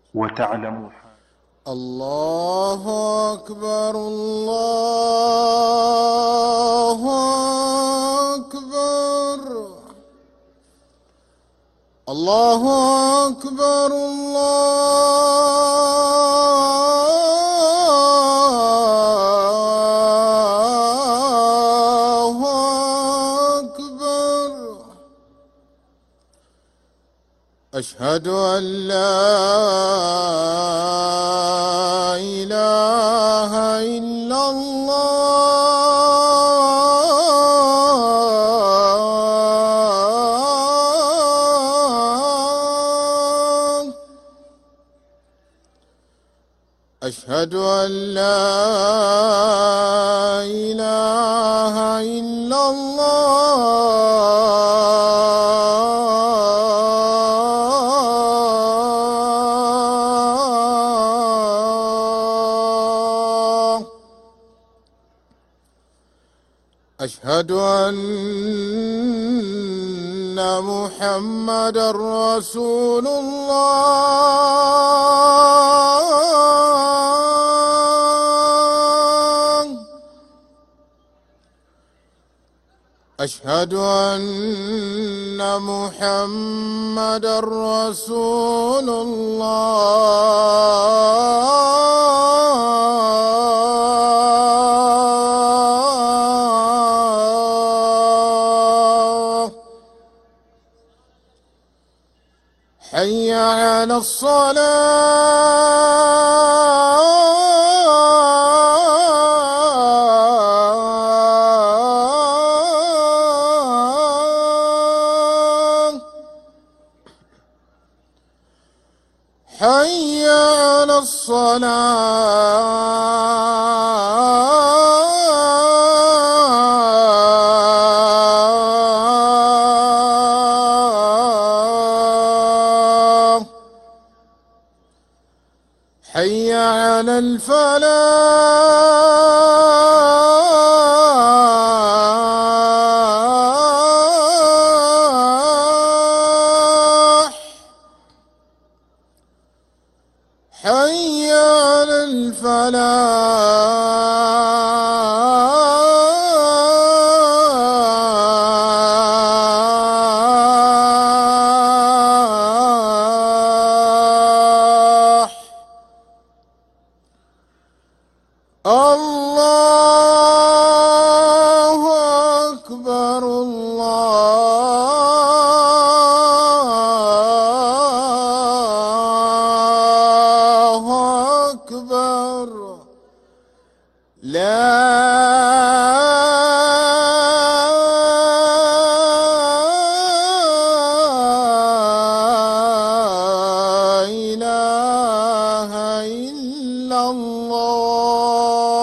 وتعلم الله أكبر الله أكبر الله أكبر الله أكبر. أشهد أن لا إله إلا الله. أشهد أن لا إله إلا الله. أشهد أن محمدًا رسول الله. أشهد أن محمدًا رسول الله. حي على الصلاة. حي على الصلاة. حي على الفلاح. حي على الفلاح. الله أكبر الله أكبر. لا إله إلا الله.